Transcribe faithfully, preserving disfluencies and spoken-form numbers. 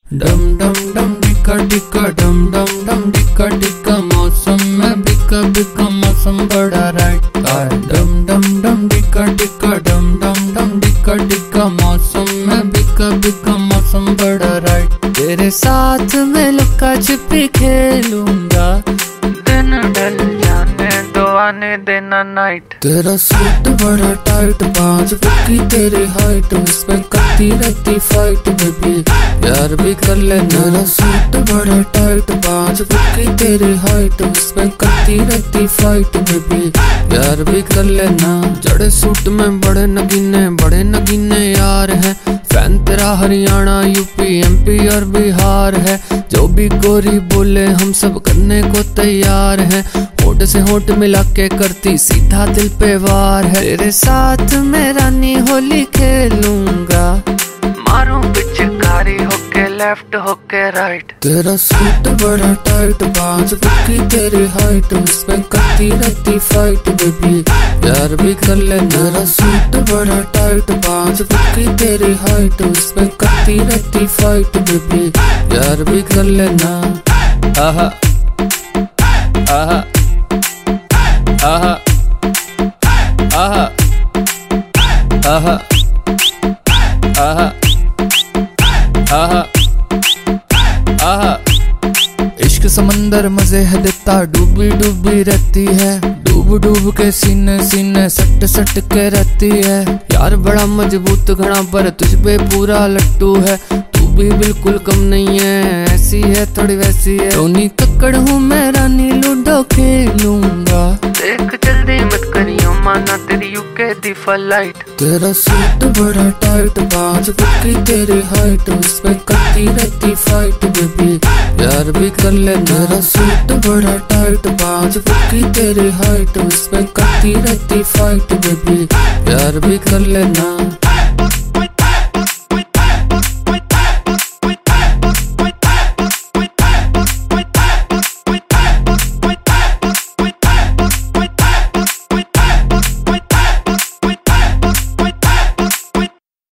डम डम डम डिका डिका डम डम डम डिका डिका मौसम में बिका बिका मौसम बड़ा राइट है। डम डम डम डिका डिका डम डम डम डिका डिका मौसम में बिका बिका मौसम बड़ा राइट। तेरे साथ में लुका छिपी खेलूंगा, दिन ढल जाने दो आने देना नाइट। तेरा सूट बड़ा टाइट, पाँच फुट की तेरी हाइट, उसमें करती रहती फाइट बेबी, प्यार भी कर ले। तेरा सूट बड़ा टाइट, पाँच फुट की तेरी हाइट, उसमें करती रहती फाइट बेबी, प्यार भी कर लेना। जड़े सूट में बड़े नगीने बड़े नगीने यार हैं, फैन तेरा हरियाणा यूपी एमपी और बिहार है। जो भी गोरी बोले हम सब करने को तैयार हैं, होठ से होठ मिला के करती सीधा दिल पे वार है। तेरे साथ मैं रानी होली खेलूंगा, मारूं पिचकारी होके लेफ्ट होके राइट। तेरा सूट बड़ा टाइट, पाँच फुट की तेरी हाइट, उसमें करती रहती फाइट बेबी, प्यार भी कर ले। तेरा सूट बड़ा टाइट, पाँच फुट की तेरी हाइट, उसमें करती रहती फाइट बेबी, प्यार भी कर लेना। आहा आहा आहा आहा आहा आहा आहा आहा। इश्क समंदर मजे है देता, डूबी डूबी रहती है, डूब डूब के सीने सीने सट सट के रहती है। यार बड़ा मजबूत घड़ा पर तुझ पे पूरा लट्टू है, तू भी बिल्कुल कम नहीं है, ऐसी है थोड़ी वैसी है। टोनी कक्कड़ हूँ मैं, रानी लूडो खेलूंगा, देख जल्दी मत करियो माना तेरी यूके दी फ्लाइट। तेरा सूट बड़ा टाइट, पाँच फुट की तेरी हाइट, उसमें करती रहती फाइट बेबी, प्यार भी कर ले। तेरा सूट बड़ा टाइट, पाँच फुट की तेरी हाइट, उसमें करती रहती फाइट बेबी, प्यार भी कर लेना।